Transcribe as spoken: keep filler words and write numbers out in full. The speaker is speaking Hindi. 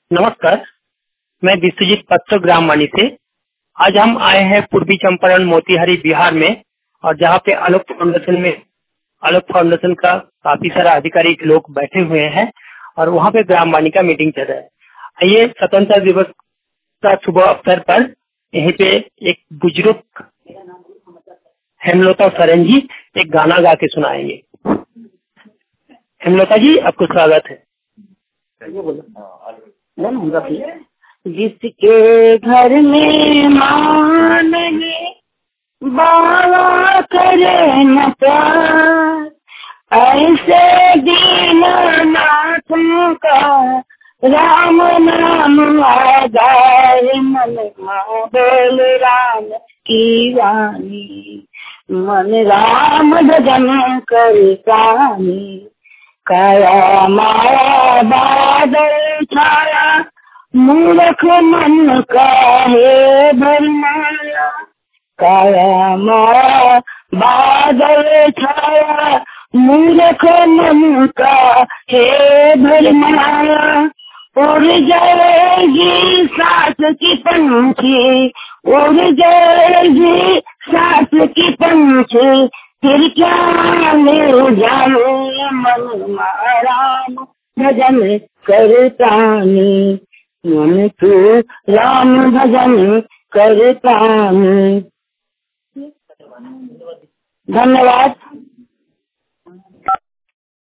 नमस्कार, मैं विश्वजीत पत्र ग्राम वाणी से। आज हम आए हैं पूर्वी चंपारण मोतिहारी बिहार में, और जहाँ पे आलोक फाउंडेशन में आलोक फाउंडेशन का काफी सारा अधिकारी लोग बैठे हुए हैं और वहाँ पे ग्राम वाणी का मीटिंग चल रहा है। आइए स्वतंत्रता दिवस का शुभ अवसर पर यहीं पे एक बुजुर्ग हेमलता सरन जी एक गाना गा के सुनाएंगे। हेमलता जी, आपको स्वागत है। जिसके घर में मां नहीं बाबा करे न प्यार, ऐसे दीननाथों का राम नाम आ जाए मन मां बोल राम की वाणी, मन राम भजन कर प्राणी। काया माया बादल छाया, मूर्ख मन का है भरमाया। काया माया बादल छाया, मूर्ख मन का है भरमाया। उड़ जाएगी सास की पंछी, उड़ जाएगी सास की पंछी, फिर क्या ले जाए मन राम भजन कर प्राणी, मन तू राम भजन कर प्राणी। धन्यवाद।